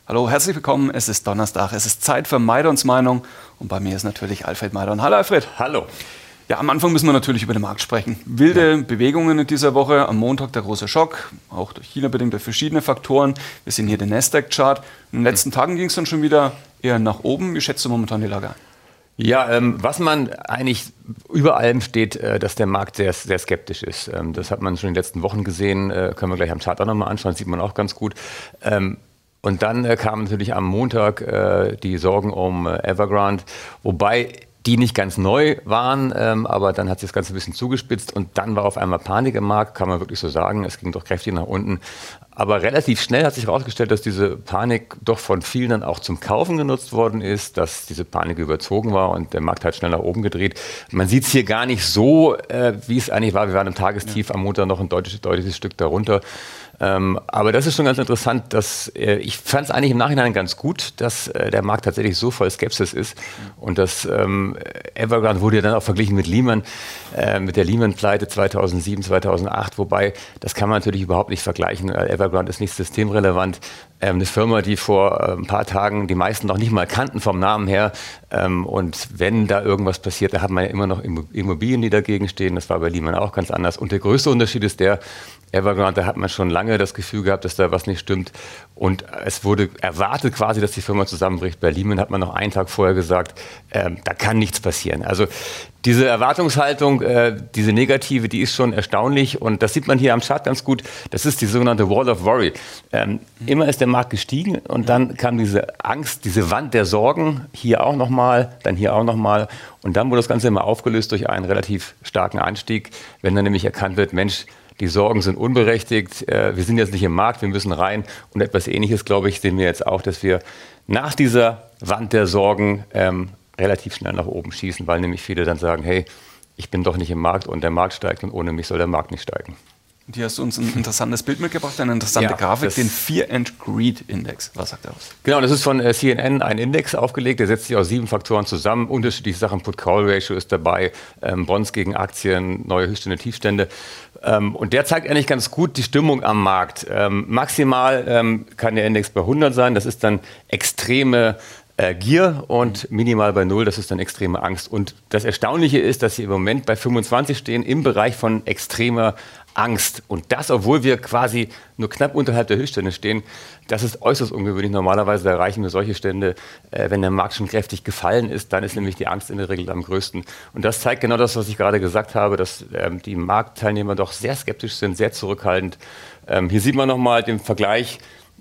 Hallo, herzlich willkommen. Es ist Donnerstag. Es ist Zeit für Maidons Meinung. Und bei mir ist natürlich Alfred Maidon. Hallo, Alfred. Hallo. Ja, am Anfang müssen wir natürlich über den Markt sprechen. Wilde Bewegungen in dieser Woche. Am Montag der große Schock, auch durch China bedingt durch verschiedene Faktoren. Wir sehen hier den Nasdaq-Chart. In den letzten Tagen ging es dann schon wieder eher nach oben. Wie schätzt du momentan die Lage ein? Ja, was man eigentlich über allem steht, dass der Markt sehr, sehr skeptisch ist. Das hat man schon in den letzten Wochen gesehen. Können wir gleich am Chart auch nochmal anschauen. Das sieht man auch ganz gut. Und dann kamen natürlich am Montag die Sorgen um Evergrande, wobei die nicht ganz neu waren, aber dann hat sich das Ganze ein bisschen zugespitzt und dann war auf einmal Panik im Markt, kann man wirklich so sagen. Es ging doch kräftig nach unten. Aber relativ schnell hat sich herausgestellt, dass diese Panik doch von vielen dann auch zum Kaufen genutzt worden ist, dass diese Panik überzogen war und der Markt hat schnell nach oben gedreht. Man sieht es hier gar nicht so, wie es eigentlich war. Wir waren im Tagestief am Montag noch ein deutliches Stück darunter. Aber das ist schon ganz interessant, dass ich fand es eigentlich im Nachhinein ganz gut, dass der Markt tatsächlich so voll Skepsis ist und dass Evergrande wurde ja dann auch verglichen mit Lehman, mit der Lehman-Pleite 2007, 2008, wobei das kann man natürlich überhaupt nicht vergleichen. Evergrande ist nicht systemrelevant. Eine Firma, die vor ein paar Tagen die meisten noch nicht mal kannten vom Namen her. Und wenn da irgendwas passiert, da hat man ja immer noch Immobilien, die dagegen stehen. Das war bei Lehman auch ganz anders. Und der größte Unterschied ist der, Evergrande, da hat man schon lange das Gefühl gehabt, dass da was nicht stimmt. Und es wurde erwartet quasi, dass die Firma zusammenbricht. Bei Lehman hat man noch einen Tag vorher gesagt, da kann nichts passieren. Also diese Erwartungshaltung, diese negative, die ist schon erstaunlich. Und das sieht man hier am Chart ganz gut. Das ist die sogenannte Wall of Worry. Immer ist der Markt gestiegen und dann kam diese Angst, diese Wand der Sorgen. Hier auch nochmal, dann hier auch nochmal. Und dann wurde das Ganze immer aufgelöst durch einen relativ starken Anstieg. Wenn dann nämlich erkannt wird, Mensch, die Sorgen sind unberechtigt, wir sind jetzt nicht im Markt, wir müssen rein. Und etwas Ähnliches, glaube ich, sehen wir jetzt auch, dass wir nach dieser Wand der Sorgen relativ schnell nach oben schießen, weil nämlich viele dann sagen, hey, ich bin doch nicht im Markt und der Markt steigt und ohne mich soll der Markt nicht steigen. Und hier hast du uns ein interessantes Bild mitgebracht, eine interessante Grafik, den Fear and Greed Index. Was sagt er aus? Genau, das ist von CNN ein Index aufgelegt, der setzt sich aus 7 Faktoren zusammen. Unterschiedliche Sachen, Put-Call-Ratio ist dabei, Bonds gegen Aktien, neue Höchststände, Tiefstände. Und der zeigt eigentlich ganz gut die Stimmung am Markt. Maximal kann der Index bei 100 sein, das ist dann extreme Gier und minimal bei 0, das ist dann extreme Angst. Und das Erstaunliche ist, dass sie im Moment bei 25 stehen im Bereich von extremer Angst. Und das, obwohl wir quasi nur knapp unterhalb der Höchststände stehen, das ist äußerst ungewöhnlich. Normalerweise erreichen wir solche Stände, wenn der Markt schon kräftig gefallen ist, dann ist nämlich die Angst in der Regel am größten. Und das zeigt genau das, was ich gerade gesagt habe, dass die Marktteilnehmer doch sehr skeptisch sind, sehr zurückhaltend. Hier sieht man nochmal den Vergleich.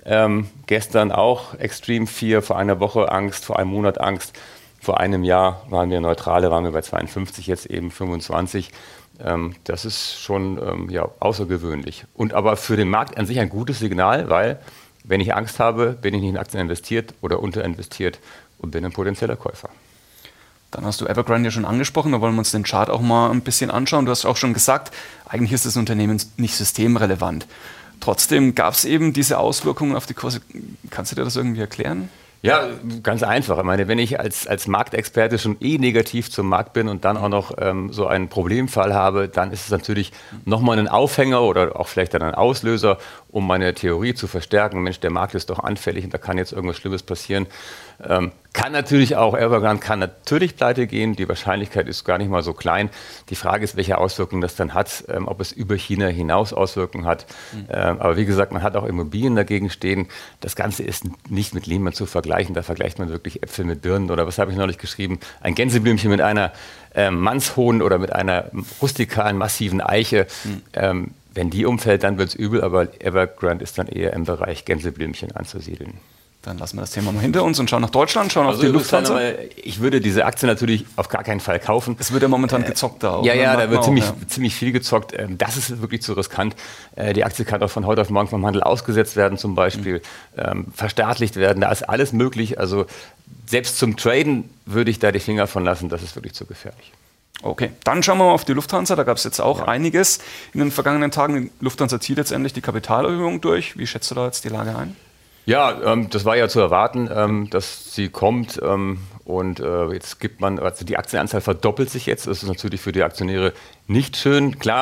Gestern auch Extreme Fear, vor einer Woche Angst, vor einem Monat Angst, vor einem Jahr waren wir neutrale, waren wir bei 52, jetzt eben 25. Das ist schon außergewöhnlich. Und aber für den Markt an sich ein gutes Signal, weil wenn ich Angst habe, bin ich nicht in Aktien investiert oder unterinvestiert und bin ein potenzieller Käufer. Dann hast du Evergrande ja schon angesprochen, da wollen wir uns den Chart auch mal ein bisschen anschauen. Du hast auch schon gesagt, eigentlich ist das Unternehmen nicht systemrelevant. Trotzdem gab es eben diese Auswirkungen auf die Kurse. Kannst du dir das irgendwie erklären? Ja, ganz einfach. Ich meine, wenn ich als Marktexperte schon negativ zum Markt bin und dann auch noch so einen Problemfall habe, dann ist es natürlich nochmal ein Aufhänger oder auch vielleicht dann ein Auslöser, um meine Theorie zu verstärken. Mensch, der Markt ist doch anfällig und da kann jetzt irgendwas Schlimmes passieren. Kann natürlich auch, Evergrande kann natürlich pleite gehen. Die Wahrscheinlichkeit ist gar nicht mal so klein. Die Frage ist, welche Auswirkungen das dann hat, ob es über China hinaus Auswirkungen hat. Aber wie gesagt, man hat auch Immobilien dagegen stehen. Das Ganze ist nicht mit Lehman zu vergleichen. Da vergleicht man wirklich Äpfel mit Birnen oder was habe ich neulich geschrieben? Ein Gänseblümchen mit einer mannshohen oder mit einer rustikalen, massiven Eiche. Wenn die umfällt, dann wird es übel, aber Evergrande ist dann eher im Bereich Gänseblümchen anzusiedeln. Dann lassen wir das Thema mal hinter uns und schauen nach Deutschland, schauen auf die Lufthansa. Ich würde diese Aktie natürlich auf gar keinen Fall kaufen. Es wird ja momentan gezockt da auch. Ja, da wird ziemlich viel gezockt. Das ist wirklich zu riskant. Die Aktie kann auch von heute auf morgen vom Handel ausgesetzt werden zum Beispiel, verstaatlicht werden. Da ist alles möglich. Also selbst zum Traden würde ich da die Finger von lassen. Das ist wirklich zu gefährlich. Okay, dann schauen wir mal auf die Lufthansa. Da gab es jetzt auch einiges in den vergangenen Tagen. Die Lufthansa zieht letztendlich die Kapitalerhöhung durch. Wie schätzt du da jetzt die Lage ein? Ja, das war ja zu erwarten, dass sie kommt und jetzt gibt man, also die Aktienanzahl verdoppelt sich jetzt. Das ist natürlich für die Aktionäre nicht schön. Klar,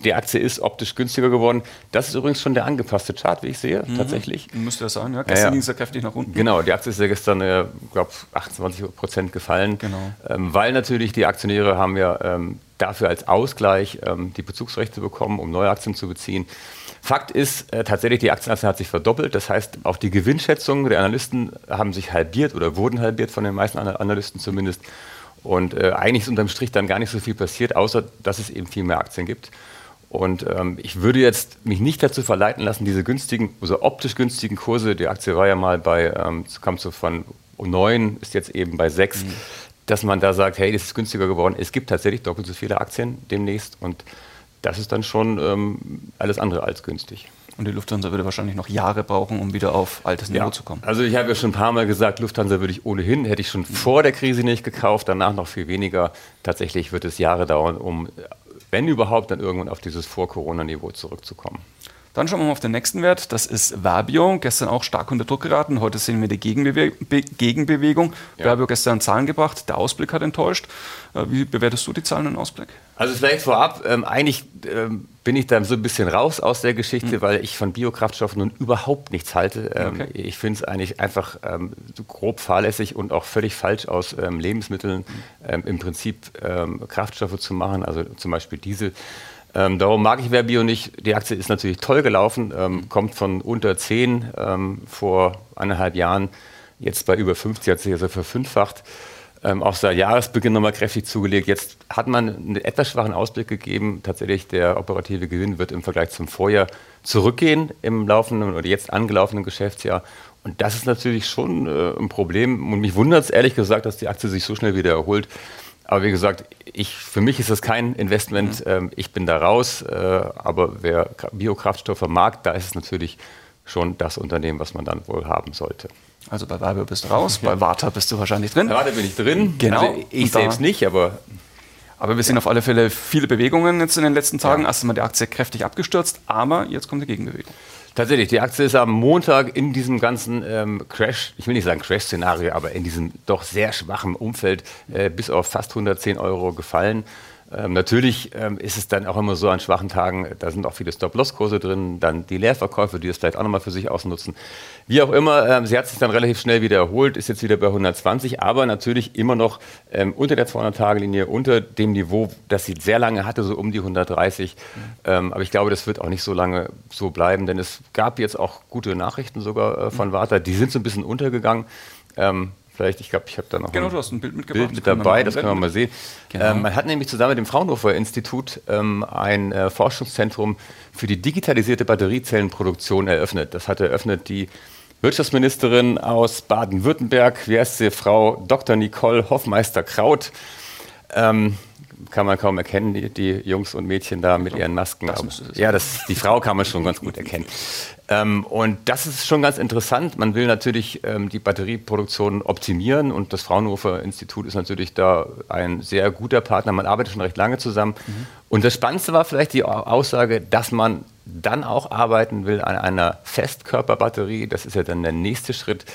Die Aktie ist optisch günstiger geworden. Das ist übrigens schon der angepasste Chart, wie ich sehe, tatsächlich. Müsste das sein, ja. Gestern ging es ja kräftig nach unten. Genau, die Aktie ist ja gestern, glaube 28% gefallen. Genau. Weil natürlich die Aktionäre haben ja dafür als Ausgleich die Bezugsrechte bekommen, um neue Aktien zu beziehen. Fakt ist, tatsächlich, die Aktienanzahl hat sich verdoppelt. Das heißt, auch die Gewinnschätzungen der Analysten haben sich halbiert oder wurden halbiert von den meisten Analysten zumindest. Und eigentlich ist unterm Strich dann gar nicht so viel passiert, außer dass es eben viel mehr Aktien gibt. Und ich würde jetzt mich nicht dazu verleiten lassen, diese günstigen, also optisch günstigen Kurse, die Aktie war ja mal bei, kam so von 9, ist jetzt eben bei 6, dass man da sagt, hey, das ist günstiger geworden. Es gibt tatsächlich doppelt so viele Aktien demnächst und das ist dann schon alles andere als günstig. Und die Lufthansa würde wahrscheinlich noch Jahre brauchen, um wieder auf altes Niveau zu kommen. Also ich habe ja schon ein paar Mal gesagt, Lufthansa würde ich ohnehin, hätte ich schon vor der Krise nicht gekauft, danach noch viel weniger. Tatsächlich wird es Jahre dauern, um, wenn überhaupt, dann irgendwann auf dieses Vor-Corona-Niveau zurückzukommen. Dann schauen wir mal auf den nächsten Wert, das ist Verbio, gestern auch stark unter Druck geraten, heute sehen wir die Gegenbewegung. Ja. Verbio gestern Zahlen gebracht, der Ausblick hat enttäuscht. Wie bewertest du die Zahlen und Ausblick? Also vielleicht vorab, eigentlich bin ich da so ein bisschen raus aus der Geschichte, weil ich von Biokraftstoffen nun überhaupt nichts halte. Okay. Ich finde es eigentlich einfach so grob fahrlässig und auch völlig falsch aus Lebensmitteln im Prinzip Kraftstoffe zu machen, also zum Beispiel Diesel. Darum mag ich Verbio nicht. Die Aktie ist natürlich toll gelaufen, kommt von unter 10 vor 1,5 Jahren, jetzt bei über 50, hat sich also verfünffacht. Auch seit Jahresbeginn nochmal kräftig zugelegt. Jetzt hat man einen etwas schwachen Ausblick gegeben. Tatsächlich der operative Gewinn wird im Vergleich zum Vorjahr zurückgehen im laufenden oder jetzt angelaufenen Geschäftsjahr. Und das ist natürlich schon ein Problem. Und mich wundert es ehrlich gesagt, dass die Aktie sich so schnell wieder erholt. Aber wie gesagt, für mich ist das kein Investment. Ich bin da raus. Aber wer Biokraftstoffe mag, da ist es natürlich schon das Unternehmen, was man dann wohl haben sollte. Also bei Verbio bist du raus, bei Varta bist du wahrscheinlich drin. Bei Varta bin ich drin, genau. Also ich selbst nicht, aber wir sehen auf alle Fälle viele Bewegungen jetzt in den letzten Tagen. Erst einmal die Aktie kräftig abgestürzt, aber jetzt kommt die Gegenbewegung. Tatsächlich, die Aktie ist am Montag in diesem ganzen Crash, ich will nicht sagen Crash-Szenario, aber in diesem doch sehr schwachen Umfeld bis auf fast 110 € gefallen. Natürlich ist es dann auch immer so an schwachen Tagen, da sind auch viele Stop-Loss-Kurse drin, dann die Leerverkäufe, die das vielleicht auch nochmal für sich ausnutzen. Wie auch immer, sie hat sich dann relativ schnell wieder erholt, ist jetzt wieder bei 120, aber natürlich immer noch unter der 200-Tage-Linie, unter dem Niveau, das sie sehr lange hatte, so um die 130. Aber ich glaube, das wird auch nicht so lange so bleiben, denn es gab jetzt auch gute Nachrichten sogar von Varta, die sind so ein bisschen untergegangen. Vielleicht, ich glaube, ich habe da noch du hast ein Bild mitgebracht. Bild mit dabei, das können wir mal sehen. Genau. Man hat nämlich zusammen mit dem Fraunhofer-Institut ein Forschungszentrum für die digitalisierte Batteriezellenproduktion eröffnet. Das hat eröffnet die Wirtschaftsministerin aus Baden-Württemberg, wie heißt sie, Frau Dr. Nicole Hoffmeister-Kraut. Kann man kaum erkennen, die Jungs und Mädchen da mit ihren Masken. Die Frau kann man schon ganz gut erkennen. Und das ist schon ganz interessant. Man will natürlich die Batterieproduktion optimieren und das Fraunhofer-Institut ist natürlich da ein sehr guter Partner. Man arbeitet schon recht lange zusammen. Und das Spannendste war vielleicht die Aussage, dass man dann auch arbeiten will an einer Festkörperbatterie. Das ist ja dann der nächste Schritt.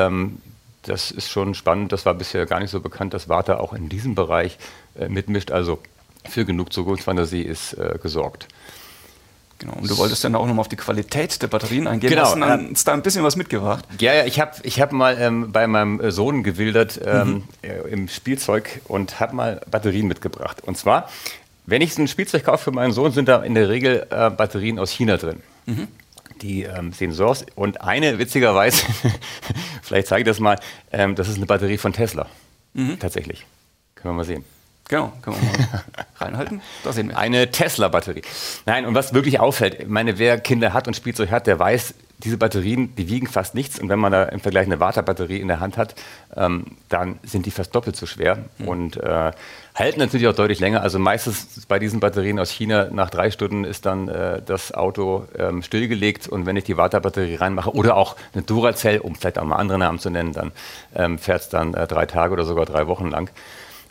Das ist schon spannend. Das war bisher gar nicht so bekannt, dass Varta auch in diesem Bereich mitmischt. Also für genug Zukunftsfantasie ist gesorgt. Genau, und du wolltest dann auch nochmal auf die Qualität der Batterien eingehen. Genau, hast du uns da ein bisschen was mitgebracht? Ja, ich hab mal bei meinem Sohn gewildert im Spielzeug und habe mal Batterien mitgebracht. Und zwar, wenn ich so ein Spielzeug kaufe für meinen Sohn, sind da in der Regel Batterien aus China drin. Die sehen so aus. Und eine, witzigerweise, vielleicht zeige ich das mal, das ist eine Batterie von Tesla. Tatsächlich. Können wir mal sehen. Genau, können wir mal reinhalten. Da sehen wir. Eine Tesla-Batterie. Nein, und was wirklich auffällt, ich meine, wer Kinder hat und Spielzeug hat, der weiß, diese Batterien, die wiegen fast nichts. Und wenn man da im Vergleich eine Varta-Batterie in der Hand hat, dann sind die fast doppelt so schwer. Und halten natürlich auch deutlich länger. Also meistens bei diesen Batterien aus China, nach 3 Stunden ist dann das Auto stillgelegt. Und wenn ich die Varta-Batterie reinmache oder auch eine Duracell, um vielleicht auch mal andere Namen zu nennen, dann fährt es dann 3 Tage oder sogar 3 Wochen lang.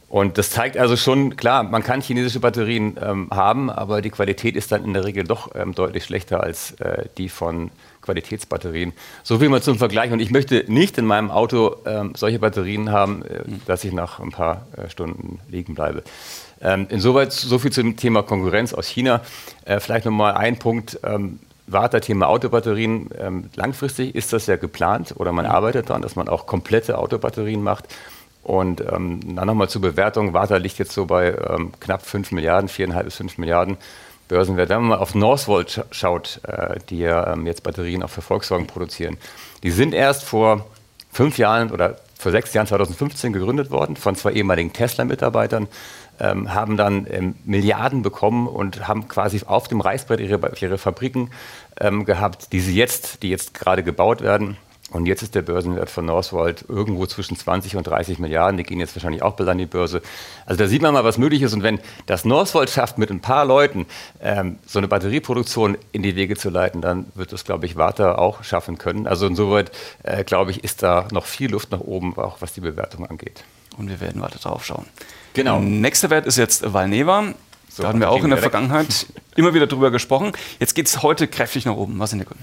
Und das zeigt also schon, klar, man kann chinesische Batterien haben, aber die Qualität ist dann in der Regel doch deutlich schlechter als die von Qualitätsbatterien. So viel mal zum Vergleich. Und ich möchte nicht in meinem Auto solche Batterien haben, dass ich nach ein paar Stunden liegen bleibe. Insoweit so viel zum Thema Konkurrenz aus China. Vielleicht nochmal ein Punkt. Warta, Thema Autobatterien. Langfristig ist das ja geplant oder man arbeitet daran, dass man auch komplette Autobatterien macht. Und dann nochmal zur Bewertung. Warta liegt jetzt so bei knapp 5 Milliarden, 4,5 bis 5 Milliarden Börsenwert. Wenn man mal auf Northvolt schaut, die ja jetzt Batterien auch für Volkswagen produzieren, die sind erst vor 5 Jahren oder vor 6 Jahren, 2015, gegründet worden von 2 ehemaligen Tesla-Mitarbeitern, haben dann Milliarden bekommen und haben quasi auf dem Reißbrett ihre Fabriken gehabt, die jetzt gerade gebaut werden. Und jetzt ist der Börsenwert von Northvolt irgendwo zwischen 20 und 30 Milliarden. Die gehen jetzt wahrscheinlich auch bald an die Börse. Also da sieht man mal, was möglich ist. Und wenn das Northvolt schafft, mit ein paar Leuten so eine Batterieproduktion in die Wege zu leiten, dann wird das, glaube ich, Warta auch schaffen können. Also insoweit, glaube ich, ist da noch viel Luft nach oben, auch was die Bewertung angeht. Und wir werden weiter drauf schauen. Genau. Nächster Wert ist jetzt Valneva. So, da hatten wir auch in der Vergangenheit immer wieder drüber gesprochen. Jetzt geht es heute kräftig nach oben. Was sind die Gründe?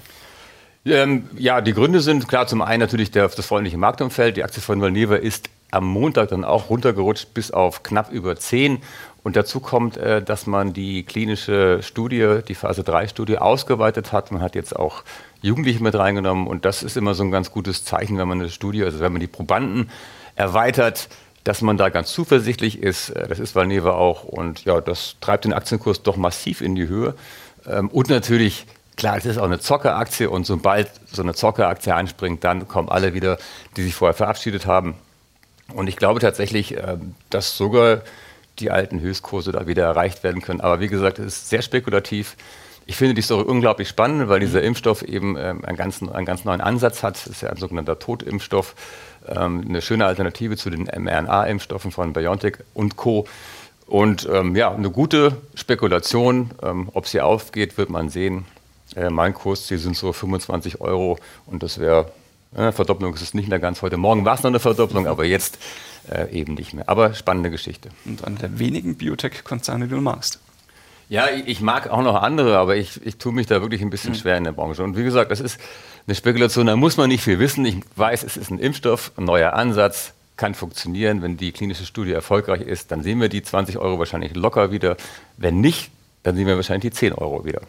Ja, die Gründe sind klar, zum einen natürlich das freundliche Marktumfeld. Die Aktie von Valneva ist am Montag dann auch runtergerutscht bis auf knapp über 10. Und dazu kommt, dass man die klinische Studie, die Phase-3-Studie ausgeweitet hat. Man hat jetzt auch Jugendliche mit reingenommen. Und das ist immer so ein ganz gutes Zeichen, wenn man eine Studie, also wenn man die Probanden erweitert, dass man da ganz zuversichtlich ist. Das ist Valneva auch. Und ja, das treibt den Aktienkurs doch massiv in die Höhe. Und natürlich, klar, es ist auch eine Zockeraktie und sobald so eine Zockeraktie einspringt, dann kommen alle wieder, die sich vorher verabschiedet haben. Und ich glaube tatsächlich, dass sogar die alten Höchstkurse da wieder erreicht werden können. Aber wie gesagt, es ist sehr spekulativ. Ich finde die Story unglaublich spannend, weil dieser Impfstoff eben einen ganz neuen Ansatz hat. Das ist ja ein sogenannter Totimpfstoff, eine schöne Alternative zu den mRNA-Impfstoffen von BioNTech und Co. Und ja, eine gute Spekulation. Ob sie aufgeht, wird man sehen. Mein Kursziel sind so 25 € und das wäre, Verdopplung ist es nicht mehr ganz. Heute Morgen war es noch eine Verdopplung, aber jetzt eben nicht mehr. Aber spannende Geschichte. Und einer der wenigen Biotech-Konzerne, die du magst. Ja, ich mag auch noch andere, aber ich tue mich da wirklich ein bisschen schwer in der Branche. Und wie gesagt, das ist eine Spekulation, da muss man nicht viel wissen. Ich weiß, es ist ein Impfstoff, ein neuer Ansatz, kann funktionieren. Wenn die klinische Studie erfolgreich ist, dann sehen wir die 20 € wahrscheinlich locker wieder. Wenn nicht, dann sehen wir wahrscheinlich die 10 € wieder.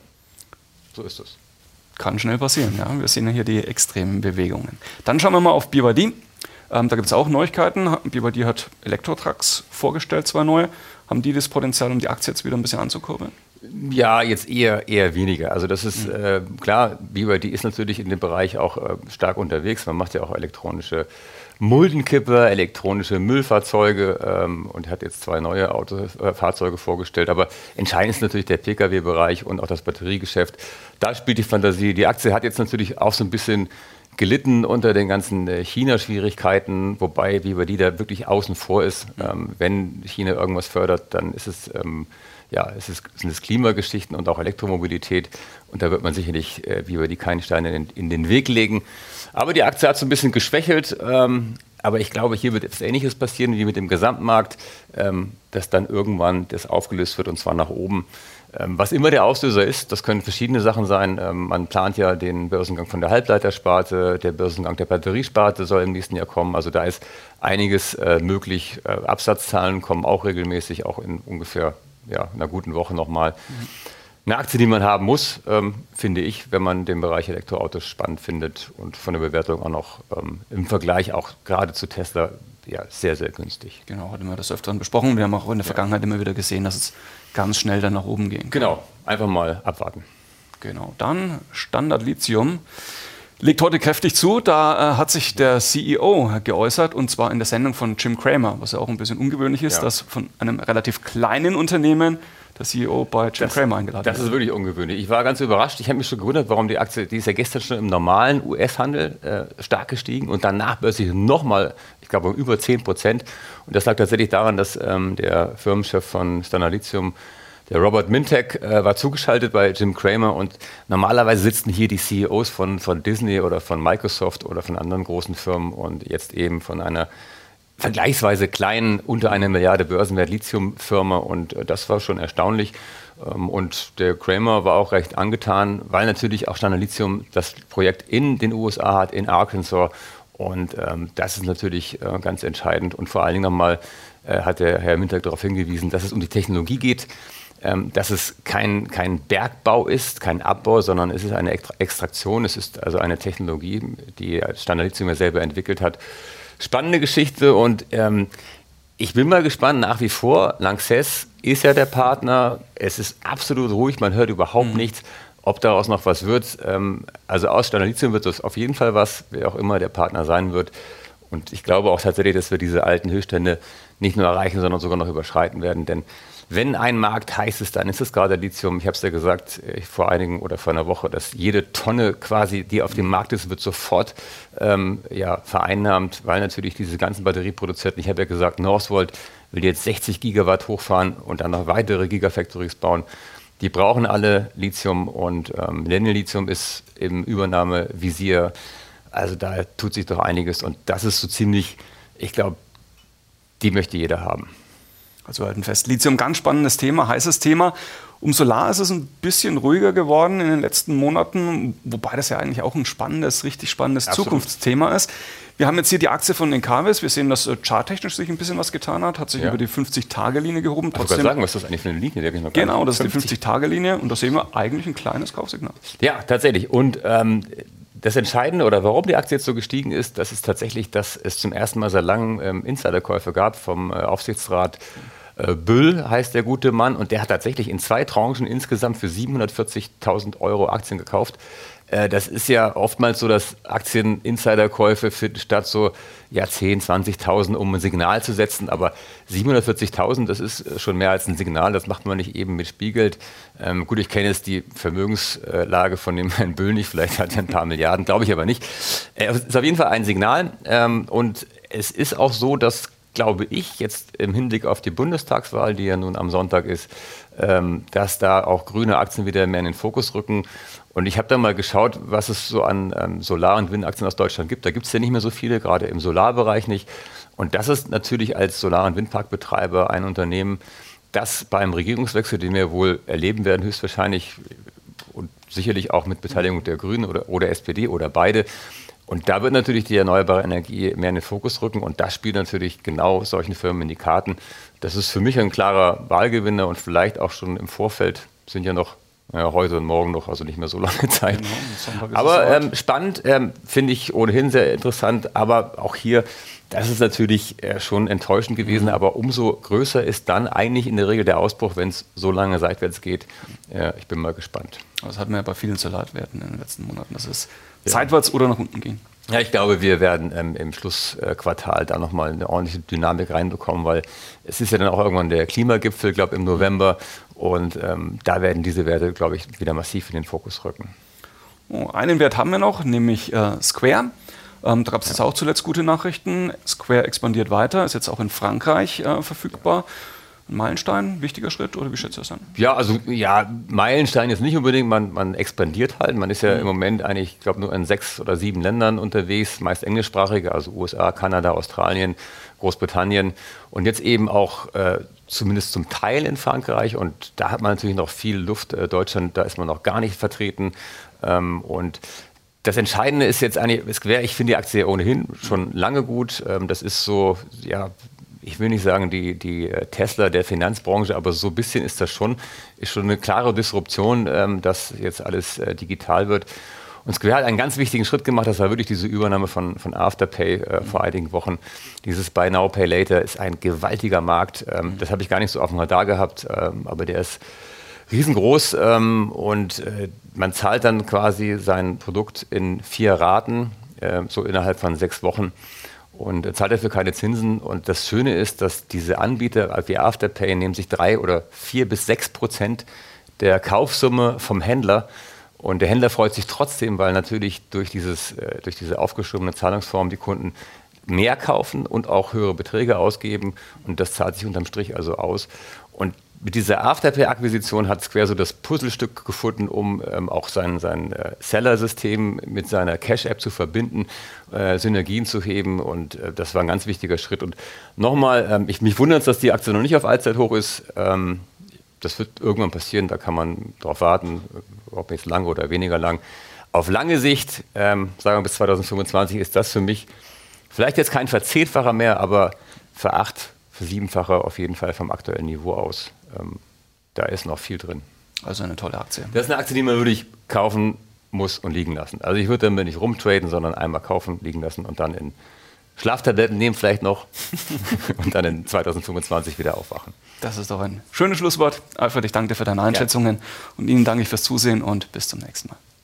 So ist es. Kann schnell passieren, ja. Wir sehen ja hier die extremen Bewegungen. Dann schauen wir mal auf BYD. Da gibt es auch Neuigkeiten. BYD hat Elektrotrucks vorgestellt, 2 neue. Haben die das Potenzial, um die Aktie jetzt wieder ein bisschen anzukurbeln? Ja, jetzt eher weniger. Also das ist klar, BYD ist natürlich in dem Bereich auch stark unterwegs. Man macht ja auch elektronische Muldenkipper, elektronische Müllfahrzeuge und hat jetzt 2 neue Fahrzeuge vorgestellt. Aber entscheidend ist natürlich der Pkw-Bereich und auch das Batteriegeschäft. Da spielt die Fantasie. Die Aktie hat jetzt natürlich auch so ein bisschen gelitten unter den ganzen China-Schwierigkeiten, wobei BYD da wirklich außen vor ist. Wenn China irgendwas fördert, dann ist es, sind es Klimageschichten und auch Elektromobilität. Und da wird man sicherlich BYD keine Steine in den Weg legen. Aber die Aktie hat so ein bisschen geschwächelt. Aber ich glaube, hier wird etwas Ähnliches passieren wie mit dem Gesamtmarkt, dass dann irgendwann das aufgelöst wird und zwar nach oben. Was immer der Auslöser ist, das können verschiedene Sachen sein. Man plant ja den Börsengang von der Halbleitersparte, der Börsengang der Batteriesparte soll im nächsten Jahr kommen. Also da ist einiges möglich. Absatzzahlen kommen auch regelmäßig, auch in ungefähr einer guten Woche nochmal. Eine Aktie, die man haben muss, finde ich, wenn man den Bereich Elektroautos spannend findet und von der Bewertung auch noch im Vergleich auch gerade zu Tesla sehr, sehr günstig. Genau, hatten wir das öfteren besprochen. Wir haben auch in der Vergangenheit immer wieder gesehen, dass es ganz schnell dann nach oben gehen kann. Genau, einfach mal abwarten. Genau, dann Standard Lithium. Legt heute kräftig zu, da hat sich der CEO geäußert und zwar in der Sendung von Jim Cramer, was ja auch ein bisschen ungewöhnlich ist, dass von einem relativ kleinen Unternehmen der CEO bei Jim Cramer eingeladen wird. Das ist wirklich ungewöhnlich. Ich war ganz überrascht. Ich habe mich schon gewundert, warum die Aktie, die ist ja gestern schon im normalen US-Handel stark gestiegen und danach plötzlich nochmal, ich glaube, um über 10%. Und das lag tatsächlich daran, dass der Firmenchef von Standard Lithium, der Robert Mintek, war zugeschaltet bei Jim Cramer und normalerweise sitzen hier die CEOs von Disney oder von Microsoft oder von anderen großen Firmen und jetzt eben von einer vergleichsweise kleinen, unter 1 Milliarde Börsenwert Lithiumfirma und das war schon erstaunlich. Und der Cramer war auch recht angetan, weil natürlich auch Standard Lithium das Projekt in den USA hat, in Arkansas. Und das ist natürlich ganz entscheidend. Und vor allen Dingen nochmal hat der Herr Mintek darauf hingewiesen, dass es um die Technologie geht, dass es kein Bergbau ist, kein Abbau, sondern es ist eine Extraktion. Es ist also eine Technologie, die Standard Lithium ja selber entwickelt hat. Spannende Geschichte und ich bin mal gespannt, nach wie vor, Lanxess ist ja der Partner, es ist absolut ruhig, man hört überhaupt nichts, ob daraus noch was wird. Also aus Standard Lithium wird das auf jeden Fall was, wer auch immer der Partner sein wird. Und ich glaube auch tatsächlich, dass wir diese alten Höchststände nicht nur erreichen, sondern sogar noch überschreiten werden. Denn wenn ein Markt heiß ist, dann ist es gerade Lithium. Ich habe es ja gesagt vor einer Woche, dass jede Tonne quasi, die auf dem Markt ist, wird sofort vereinnahmt, weil natürlich diese ganzen Batterieproduzenten, ich habe ja gesagt, Northvolt will jetzt 60 Gigawatt hochfahren und dann noch weitere Gigafactories bauen. Die brauchen alle Lithium und Millennium Lithium ist im Übernahmevisier. Also da tut sich doch einiges und das ist so ziemlich, ich glaube, die möchte jeder haben. Also halten fest, Lithium, ganz spannendes Thema, heißes Thema. Um Solar ist es ein bisschen ruhiger geworden in den letzten Monaten, wobei das ja eigentlich auch ein richtig spannendes Absolut. Zukunftsthema ist. Wir haben jetzt hier die Aktie von Encavis. Wir sehen, dass charttechnisch sich ein bisschen was getan hat sich über die 50-Tage-Linie gehoben. Ich wollte sagen, was ist das eigentlich für eine Linie? Die genau, das ist die 50-Tage-Linie und da sehen wir eigentlich ein kleines Kaufsignal. Ja, tatsächlich. Und das Entscheidende oder warum die Aktie jetzt so gestiegen ist, das ist tatsächlich, dass es zum ersten Mal seit langem Insiderkäufe gab vom Aufsichtsrat. Büll heißt der gute Mann und der hat tatsächlich in 2 Tranchen insgesamt für 740.000 € Aktien gekauft. Das ist ja oftmals so, dass Aktien-Insiderkäufe finden statt so 10.000, 20.000, um ein Signal zu setzen. Aber 740.000, das ist schon mehr als ein Signal. Das macht man nicht eben mit Spielgeld. Gut, ich kenne jetzt die Vermögenslage von dem Herrn Büll nicht. Vielleicht hat er ein paar Milliarden, glaube ich aber nicht. Es ist auf jeden Fall ein Signal. Und es ist auch so, dass, glaube ich, jetzt im Hinblick auf die Bundestagswahl, die ja nun am Sonntag ist, dass da auch grüne Aktien wieder mehr in den Fokus rücken. Und ich habe da mal geschaut, was es so an Solar- und Windaktien aus Deutschland gibt. Da gibt es ja nicht mehr so viele, gerade im Solarbereich nicht. Und das ist natürlich als Solar- und Windparkbetreiber ein Unternehmen, das beim Regierungswechsel, den wir wohl erleben werden, höchstwahrscheinlich und sicherlich auch mit Beteiligung der Grünen oder SPD oder beide. Und da wird natürlich die erneuerbare Energie mehr in den Fokus rücken. Und das spielt natürlich genau solchen Firmen in die Karten. Das ist für mich ein klarer Wahlgewinner und vielleicht auch schon im Vorfeld sind ja noch heute und morgen noch, also nicht mehr so lange Zeit. Genau, aber spannend, finde ich ohnehin sehr interessant. Aber auch hier, das ist natürlich schon enttäuschend gewesen. Aber umso größer ist dann eigentlich in der Regel der Ausbruch, wenn es so lange seitwärts geht. Ich bin mal gespannt. Das hatten wir ja bei vielen Salatwerten in den letzten Monaten. Das ist seitwärts oder nach unten gehen. Ja, ich glaube, wir werden im Schlussquartal da nochmal eine ordentliche Dynamik reinbekommen, weil es ist ja dann auch irgendwann der Klimagipfel, glaube ich, im November. Und da werden diese Werte, glaube ich, wieder massiv in den Fokus rücken. Einen Wert haben wir noch, nämlich Square. Da gab es jetzt auch zuletzt gute Nachrichten. Square expandiert weiter, ist jetzt auch in Frankreich verfügbar. Ein Meilenstein, wichtiger Schritt, oder wie schätzt du das an? Ja, also Meilenstein jetzt nicht unbedingt, man expandiert halt. Man ist ja im Moment eigentlich, ich glaube, nur in 6 oder 7 Ländern unterwegs, meist englischsprachige, also USA, Kanada, Australien, Großbritannien und jetzt eben auch zumindest zum Teil in Frankreich und da hat man natürlich noch viel Luft. Deutschland, da ist man noch gar nicht vertreten und das Entscheidende ist jetzt eigentlich, ich finde die Aktie ohnehin schon lange gut. Das ist so, ich will nicht sagen, die Tesla der Finanzbranche, aber so ein bisschen ist schon eine klare Disruption, dass jetzt alles digital wird. Und Square hat einen ganz wichtigen Schritt gemacht, das war wirklich diese Übernahme von Afterpay vor einigen Wochen. Dieses Buy Now, Pay Later ist ein gewaltiger Markt. Das habe ich gar nicht so auf dem Radar gehabt, aber der ist riesengroß und man zahlt dann quasi sein Produkt in 4 Raten, so innerhalb von 6 Wochen. Und zahlt dafür keine Zinsen. Und das Schöne ist, dass diese Anbieter wie Afterpay nehmen sich 3 oder 4 bis 6% der Kaufsumme vom Händler. Und der Händler freut sich trotzdem, weil natürlich durch diese aufgeschobene Zahlungsform die Kunden mehr kaufen und auch höhere Beträge ausgeben. Und das zahlt sich unterm Strich also aus. Und mit dieser Afterpay-Akquisition hat Square so das Puzzlestück gefunden, um auch sein Seller-System mit seiner Cash-App zu verbinden, Synergien zu heben und das war ein ganz wichtiger Schritt. Und nochmal, mich wundert es, dass die Aktie noch nicht auf Allzeithoch ist. Das wird irgendwann passieren, da kann man drauf warten, ob jetzt lang oder weniger lang. Auf lange Sicht, sagen wir bis 2025, ist das für mich vielleicht jetzt kein Verzehnfacher mehr, aber Versiebenfacher auf jeden Fall vom aktuellen Niveau aus. Da ist noch viel drin. Also eine tolle Aktie. Das ist eine Aktie, die man wirklich kaufen muss und liegen lassen. Also ich würde damit nicht rumtraden, sondern einmal kaufen, liegen lassen und dann in Schlaftabletten nehmen vielleicht noch und dann in 2025 wieder aufwachen. Das ist doch ein schönes Schlusswort. Alfred, ich danke dir für deine Einschätzungen und Ihnen danke ich fürs Zusehen und bis zum nächsten Mal.